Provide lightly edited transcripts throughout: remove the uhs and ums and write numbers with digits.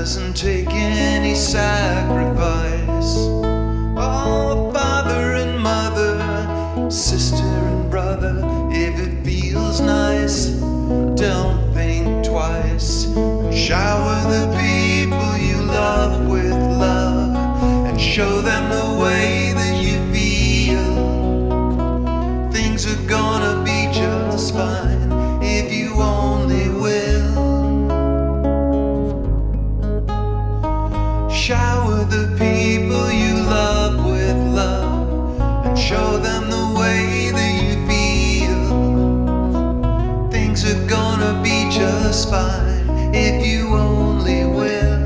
doesn't take any sacrifice. Oh, father and mother, sister and brother, if it feels nice, don't think twice. Shower the people you love with love and show them the way that you feel. Things are gonna be just fine if you only will. Shower the people you love with love and show them the way that you feel. Things are gonna be just fine if you only will.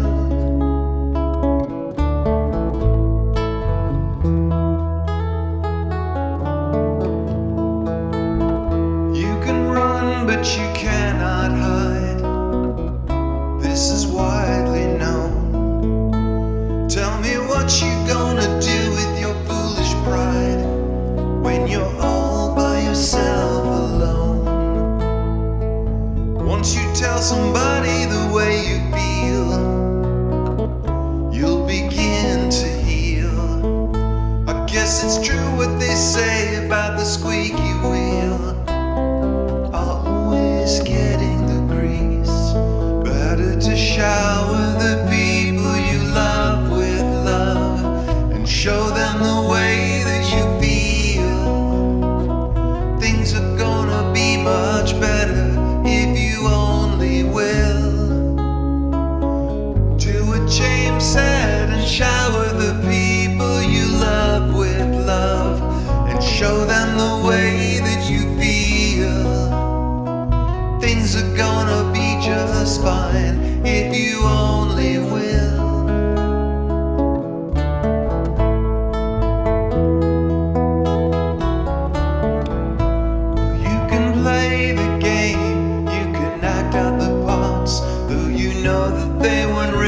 You can run, but you cannot hide. This is widely known. Tell me what you gonna do with your foolish pride when you're all by yourself alone. Once you tell somebody the way you feel, you'll begin to heal. I guess it's true what they say about the squeaky wheel, always getting the grease. Better to shower the people you love with love and show them the way that you feel. Things are gonna be much better if you only will. Do what James said and shower the people you love with love and show them the way that you feel. Things are gonna be just fine if you only will. You can play the game, you can act out the parts, though you know that they weren't